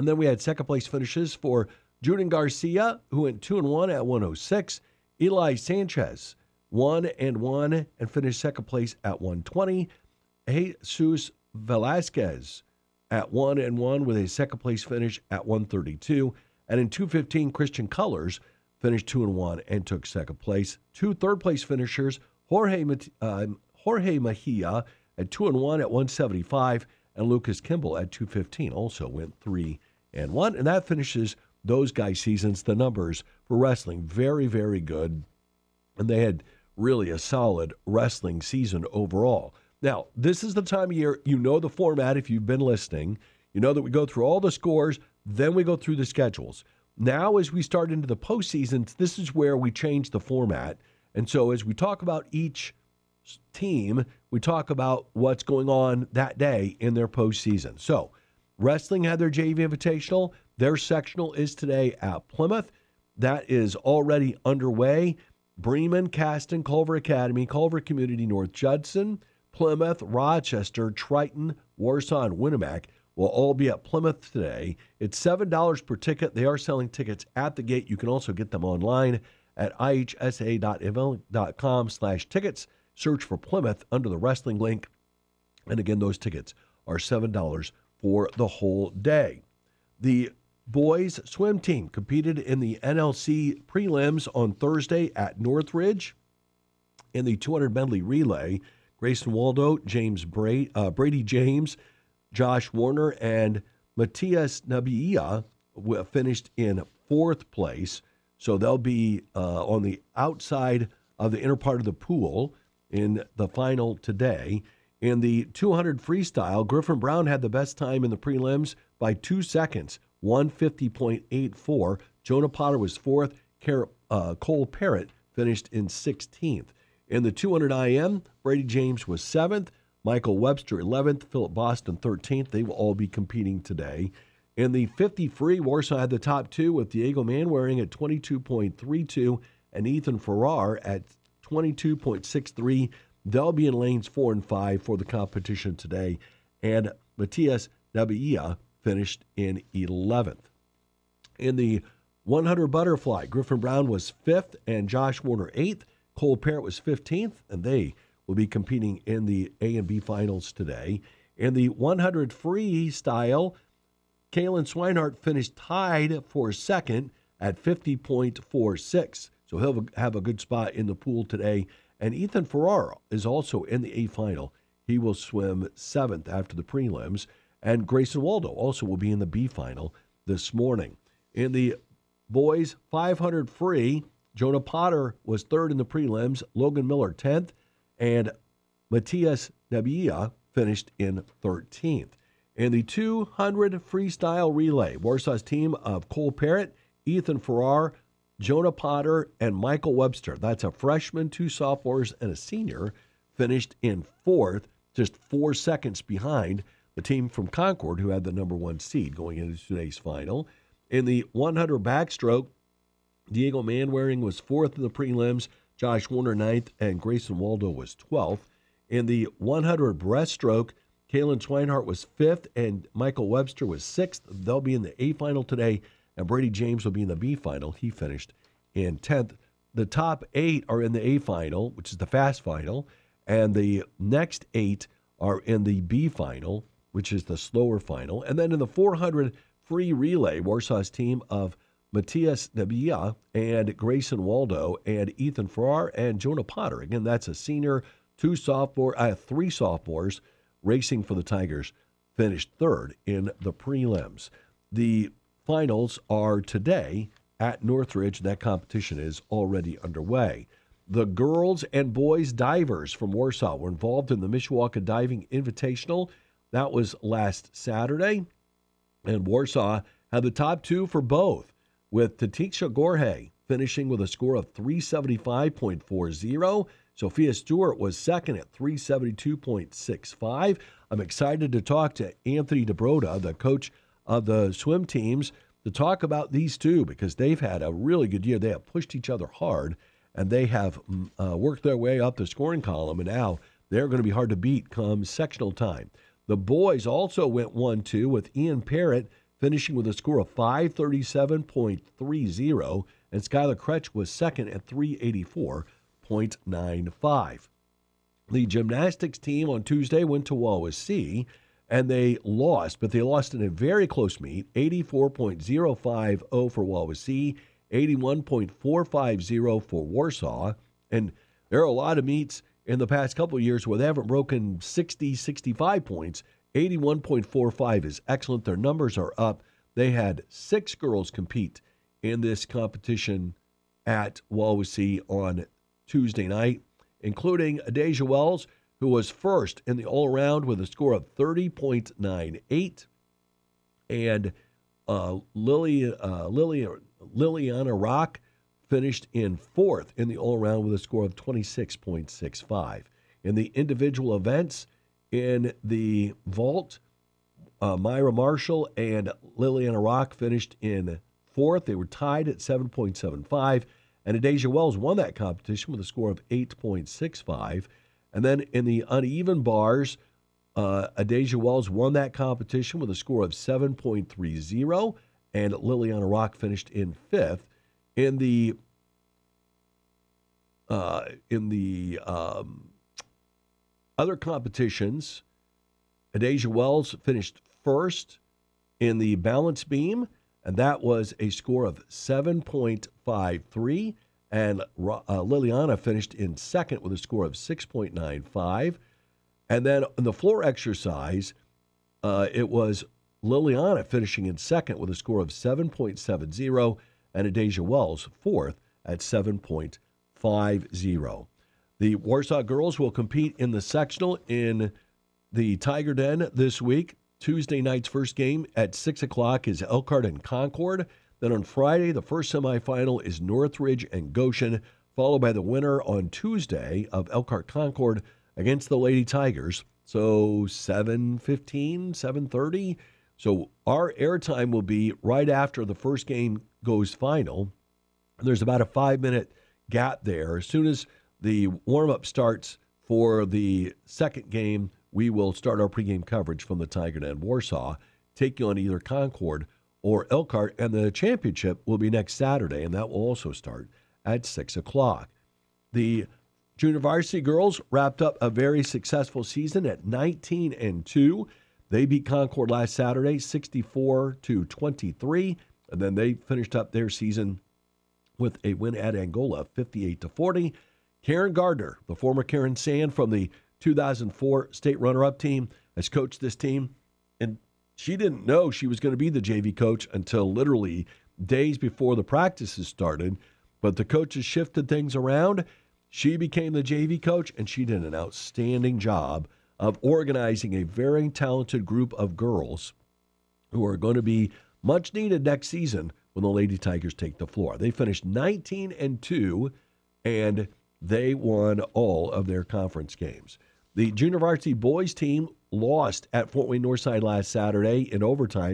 And then we had second-place finishes for Juden Garcia, who went 2-1 at 106. Eli Sanchez, 1-1, and finished second place at 120. Jesus Velasquez at 1-1 with a second-place finish at 132. And in 215, Christian Colors finished 2-1 and took second place. Two third-place finishers, Jorge Mejia at 2-1 at 175, and Lucas Kimball at 215 also went 3-1. And that finishes those guys' seasons. The numbers for wrestling, very, very good. And they had really a solid wrestling season overall. Now, this is the time of year, you know the format if you've been listening. You know that we go through all the scores, then we go through the schedules. Now, as we start into the postseason, this is where we change the format. And so as we talk about each team, we talk about what's going on that day in their postseason. So, wrestling had their JV Invitational. Their sectional is today at Plymouth. That is already underway. Bremen, Caston, Culver Academy, Culver Community, North Judson, Plymouth, Rochester, Triton, Warsaw, and Winnemac will all be at Plymouth today. It's $7 per ticket. They are selling tickets at the gate. You can also get them online at ihsa.event.com/tickets. Search for Plymouth under the wrestling link. And again, those tickets are $7 for the whole day. The boys swim team competed in the NLC prelims on Thursday at Northridge. In the 200 medley relay, Grayson Waldo, Brady James, Josh Warner, and Matias Nabia finished in fourth place. So they'll be on the outside of the inner part of the pool in the final today. In the 200 freestyle, Griffin Brown had the best time in the prelims by 2 seconds, 150.84. Jonah Potter was fourth. Cole Parrott finished in 16th. In the 200 IM, Brady James was 7th. Michael Webster 11th. Philip Boston 13th. They will all be competing today. In the 50 free, Warsaw had the top two with Diego Manwaring at 22.32 and Ethan Farrar at 22.63. They'll be in lanes 4 and 5 for the competition today. And Matias Nabia finished in 11th. In the 100 butterfly, Griffin Brown was 5th and Josh Warner 8th. Cole Parrott was 15th, and they will be competing in the A and B finals today. In the 100 freestyle, Kalen Swinehart finished tied for second at 50.46. So he'll have a good spot in the pool today. And Ethan Farrar is also in the A final. He will swim 7th after the prelims. And Grayson Waldo also will be in the B final this morning. In the boys 500 free, Jonah Potter was 3rd in the prelims, Logan Miller 10th, and Matias Nabia finished in 13th. In the 200 freestyle relay, Warsaw's team of Cole Parrott, Ethan Farrar, Jonah Potter, and Michael Webster, that's a freshman, 2 sophomores, and a senior, finished in 4th, just 4 seconds behind the team from Concord, who had the number 1 seed going into today's final. In the 100 backstroke, Diego Manwaring was 4th in the prelims, Josh Warner 9th, and Grayson Waldo was 12th. In the 100 breaststroke, Kalen Swinehart was 5th, and Michael Webster was 6th. They'll be in the A final today, and Brady James will be in the B final. He finished in 10th. The top 8 are in the A final, which is the fast final, and the next 8 are in the B final, which is the slower final. And then in the 400 free relay, Warsaw's team of Matias Nabia and Grayson Waldo and Ethan Farrar and Jonah Potter. Again, that's a senior, 3 sophomores racing for the Tigers, finished 3rd in the prelims. The finals are today at Northridge. That competition is already underway. The girls and boys divers from Warsaw were involved in the Mishawaka Diving Invitational. That was last Saturday, and Warsaw had the top 2 for both, with Tatisha Gorhe finishing with a score of 375.40. Sophia Stewart was 2nd at 372.65. I'm excited to talk to Anthony DeBroda, the coach of the swim teams, to talk about these two because they've had a really good year. They have pushed each other hard, and they have worked their way up the scoring column, and now they're going to be hard to beat come sectional time. The boys also went 1-2 with Ian Parrott finishing with a score of 537.30, and Skylar Kretsch was second at 384.95. The gymnastics team on Tuesday went to Wawasee, and they lost, but they lost in a very close meet, 84.050 for Wawasee, 81.450 for Warsaw. And there are a lot of meets in the past couple of years where they haven't broken 60, 65 points. 81.45 is excellent. Their numbers are up. They had 6 girls compete in this competition at Wawasee on Tuesday night, including Adasia Wells, who was first in the all-around with a score of 30.98, and Liliana Rock finished in fourth in the all-around with a score of 26.65. In the individual events, in the vault, Myra Marshall and Liliana Rock finished in fourth. They were tied at 7.75, and Adasia Wells won that competition with a score of 8.65. And then in the uneven bars, Adasia Wells won that competition with a score of 7.30, and Liliana Rock finished in fifth. In the other competitions, Adasia Wells finished first in the balance beam, and that was a score of 7.53. And Liliana finished in second with a score of 6.95. And then in the floor exercise, it was Liliana finishing in second with a score of 7.70, and Adasia Wells fourth at 7.50. The Warsaw girls will compete in the sectional in the Tiger Den this week. Tuesday night's first game at 6 o'clock is Elkhart and Concord. Then on Friday, the first semifinal is Northridge and Goshen, followed by the winner on Tuesday of Elkhart Concord against the Lady Tigers. So 7:15, 7:30. So our airtime will be right after the first game goes final. There's about a 5-minute gap there. As soon as the warm-up starts for the second game, we will start our pregame coverage from the Tiger Den Warsaw, taking on either Concord or Elkhart, and the championship will be next Saturday, and that will also start at 6 o'clock. The junior varsity girls wrapped up a very successful season at 19-2. They beat Concord last Saturday, 64-23, and then they finished up their season with a win at Angola, 58-40. Karen Gardner, the former Karen Sand from the 2004 state runner-up team, has coached this team, and she didn't know she was going to be the JV coach until literally days before the practices started, but the coaches shifted things around. She became the JV coach, and she did an outstanding job of organizing a very talented group of girls who are going to be much needed next season when the Lady Tigers take the floor. They finished 19-2, and they won all of their conference games. The junior varsity boys team lost at Fort Wayne Northside last Saturday in overtime,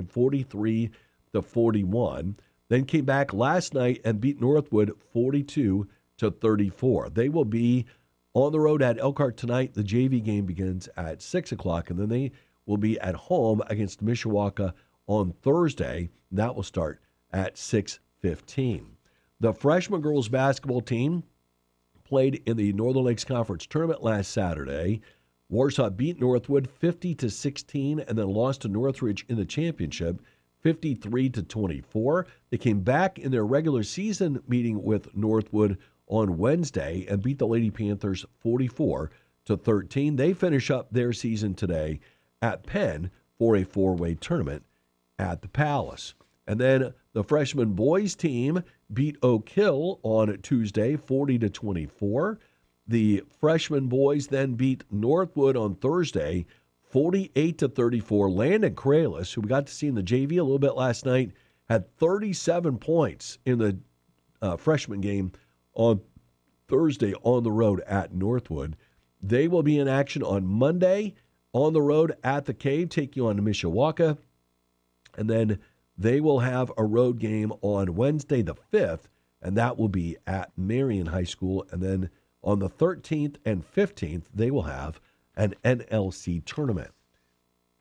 43-41. Then came back last night and beat Northwood 42-34. They will be on the road at Elkhart tonight. The JV game begins at 6 o'clock, and then they will be at home against Mishawaka on Thursday. That will start at 6:15. The freshman girls basketball team played in the Northern Lakes Conference tournament last Saturday. Warsaw beat Northwood 50-16 and then lost to Northridge in the championship 53-24. They came back in their regular season meeting with Northwood on Wednesday and beat the Lady Panthers 44-13. They finish up their season today at Penn for a four-way tournament at the Palace. And then the freshman boys team beat Oak Hill on Tuesday 40-24. The freshman boys then beat Northwood on Thursday 48-34. Landon Kralis, who we got to see in the JV a little bit last night, had 37 points in the freshman game on Thursday on the road at Northwood. They will be in action on Monday on the road at the Cave, taking on Mishawaka. And then they will have a road game on Wednesday the 5th, and that will be at Marion High School. And then on the 13th and 15th, they will have an NLC tournament.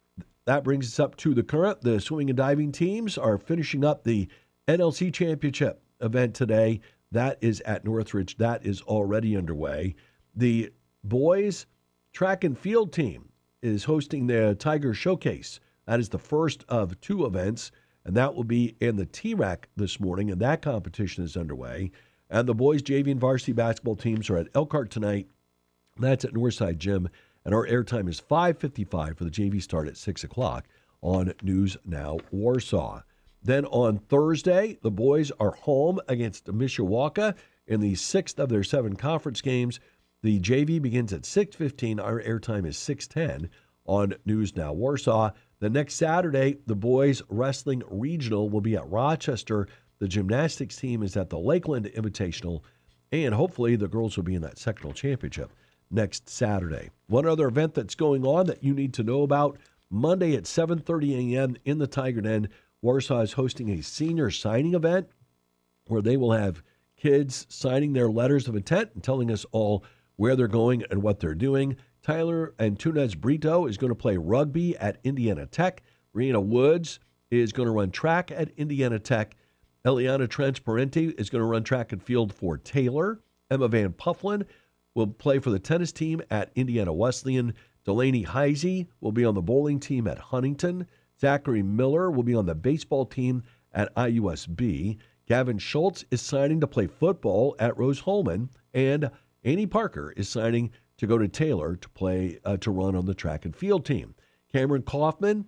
that brings us up to the current. The swimming and diving teams are finishing up the NLC Championship event today. That is at Northridge. That is already underway. The boys track and field team is hosting the Tiger Showcase. That is the first of 2 events, and that will be in the T-RAC this morning, and that competition is underway. And the boys JV and varsity basketball teams are at Elkhart tonight. That's at Northside Gym. And our airtime is 5:55 for the JV start at 6 o'clock on News Now Warsaw. Then on Thursday, the boys are home against Mishawaka in the 6th of their 7 conference games. The JV begins at 6:15. Our airtime is 6:10 on News Now Warsaw. The next Saturday, the boys wrestling regional will be at Rochester. The gymnastics team is at the Lakeland Invitational. And hopefully the girls will be in that sectional championship next Saturday. One other event that's going on that you need to know about, Monday at 7:30 a.m. in the Tiger Den, Warsaw is hosting a senior signing event where they will have kids signing their letters of intent and telling us all where they're going and what they're doing. Tyler Antunes Brito is going to play rugby at Indiana Tech. Rihanna Woods is going to run track at Indiana Tech. Eliana Transparente is going to run track and field for Taylor. Emma Van Pufflin will play for the tennis team at Indiana Wesleyan. Delaney Heisey will be on the bowling team at Huntington. Zachary Miller will be on the baseball team at IUSB. Gavin Schultz is signing to play football at Rose-Hulman. And Annie Parker is signing to go to Taylor to play to run on the track and field team. Cameron Kaufman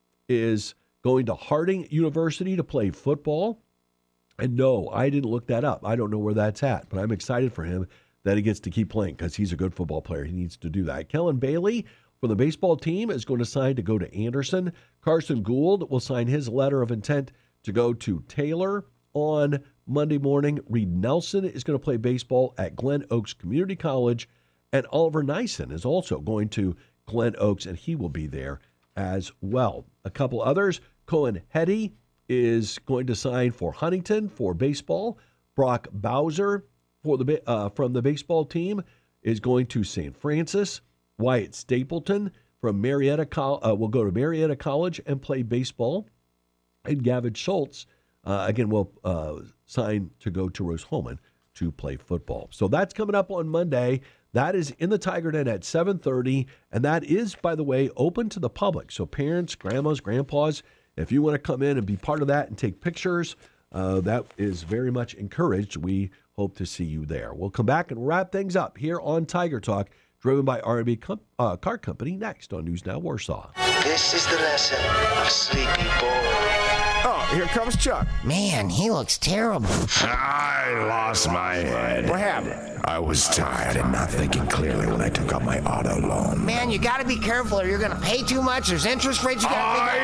is going to Harding University to play football. And no, I didn't look that up. I don't know where that's at, but I'm excited for him that he gets to keep playing because he's a good football player. He needs to do that. Kellen Bailey from the baseball team is going to sign to go to Anderson. Carson Gould will sign his letter of intent to go to Taylor on Monday morning. Reed Nelson is going to play baseball at Glen Oaks Community College. And Oliver Nyson is also going to Glen Oaks, and he will be there as well. A couple others. Cohen Hetty is going to sign for Huntington for baseball. Brock Bowser for from the baseball team is going to St. Francis. Wyatt Stapleton from Marietta will go to Marietta College and play baseball. And Gavin Schultz, again, will sign to go to Rose-Hulman to play football. So that's coming up on Monday. That is in the Tiger Den at 7:30, and that is, by the way, open to the public. So parents, grandmas, grandpas, if you want to come in and be part of that and take pictures, that is very much encouraged. We hope to see you there. We'll come back and wrap things up here on Tiger Talk, driven by R&B Car Company, next on News Now Warsaw. This is the lesson of Sleepy Boy. Oh, here comes Chuck. Man, he looks terrible. I lost my head. What happened? I was tired and not thinking clearly when I took out my auto loan. Man, you gotta be careful or you're gonna pay too much. There's interest rates you gotta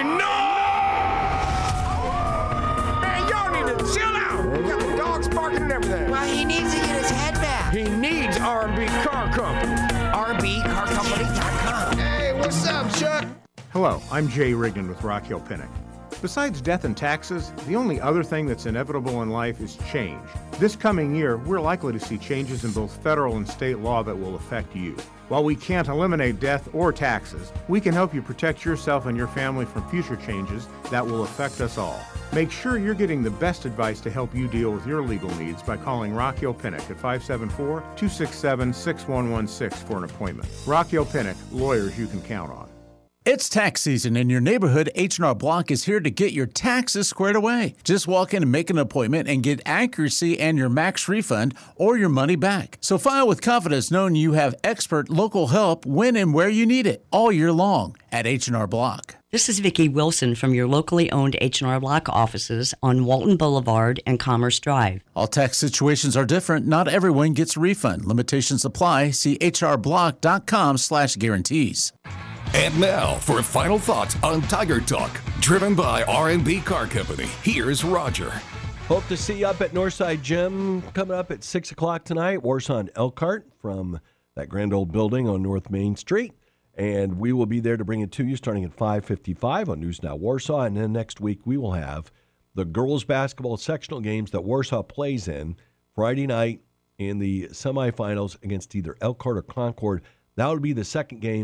Man, y'all need to chill out. You got the dogs barking and everything. Well, he needs to get his head back. He needs R&B Car Company. RBCarCompany.com. Hey, what's up, Chuck? Hello, I'm Jay Rigdon with Rock Hill Pinnock. Besides death and taxes, the only other thing that's inevitable in life is change. This coming year, we're likely to see changes in both federal and state law that will affect you. While we can't eliminate death or taxes, we can help you protect yourself and your family from future changes that will affect us all. Make sure you're getting the best advice to help you deal with your legal needs by calling Rock Hill Pinnock at 574-267-6116 for an appointment. Rock Hill Pinnock, lawyers you can count on. It's tax season, and your neighborhood H&R Block is here to get your taxes squared away. Just walk in and make an appointment and get accuracy and your max refund or your money back. So file with confidence knowing you have expert local help when and where you need it all year long at H&R Block. This is Vicki Wilson from your locally owned H&R Block offices on Walton Boulevard and Commerce Drive. All tax situations are different. Not everyone gets a refund. Limitations apply. See hrblock.com/guarantees. And now for final thoughts on Tiger Talk, driven by R&B Car Company. Here's Roger. Hope to see you up at Northside Gym coming up at 6 o'clock tonight. Warsaw and Elkhart from that grand old building on North Main Street. And we will be there to bring it to you starting at 5:55 on News Now Warsaw. And then next week we will have the girls basketball sectional games that Warsaw plays in Friday night in the semifinals against either Elkhart or Concord. That would be the second game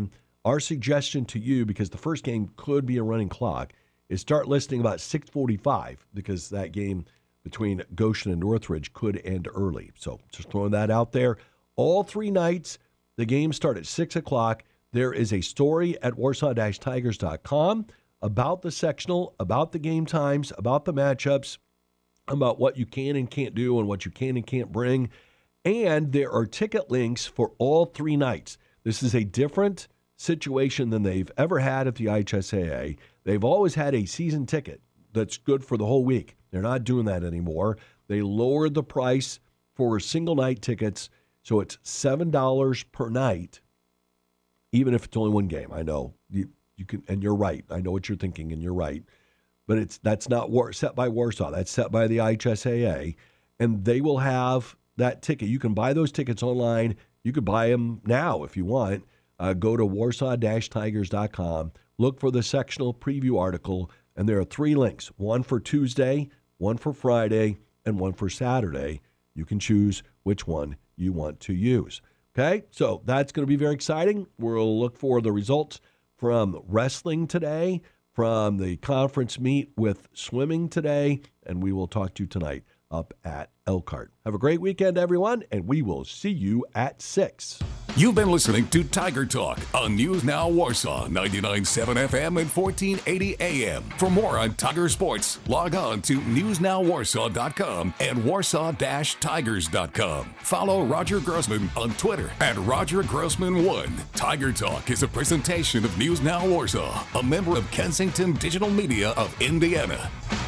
our suggestion to you, because the first game could be a running clock, is start listening about 6:45 because that game between Goshen and Northridge could end early. So just throwing that out there. All 3 nights, the games start at 6 o'clock. There is a story at warsaw-tigers.com about the sectional, about the game times, about the matchups, about what you can and can't do and what you can and can't bring. And there are ticket links for all 3 nights. This is a different situation than they've ever had at the IHSAA. They've always had a season ticket that's good for the whole week. They're not doing that anymore. They lowered the price for single night tickets, so it's $7 per night, even if it's only one game. I know you can, and you're right. I know what you're thinking, and you're right. But that's not set by Warsaw. That's set by the IHSAA, and they will have that ticket. You can buy those tickets online. You could buy them now if you want. Go to warsaw-tigers.com. Look for the sectional preview article, and there are 3 links, one for Tuesday, one for Friday, and one for Saturday. You can choose which one you want to use. Okay, so that's going to be very exciting. We'll look for the results from wrestling today, from the conference meet with swimming today, and we will talk to you tonight up at Elkhart. Have a great weekend, everyone, and we will see you at 6. You've been listening to Tiger Talk on News Now Warsaw, 99.7 FM and 1480 AM. For more on Tiger sports, log on to newsnowwarsaw.com and warsaw-tigers.com. Follow Roger Grossman on Twitter at RogerGrossman1. Tiger Talk is a presentation of News Now Warsaw, a member of Kensington Digital Media of Indiana.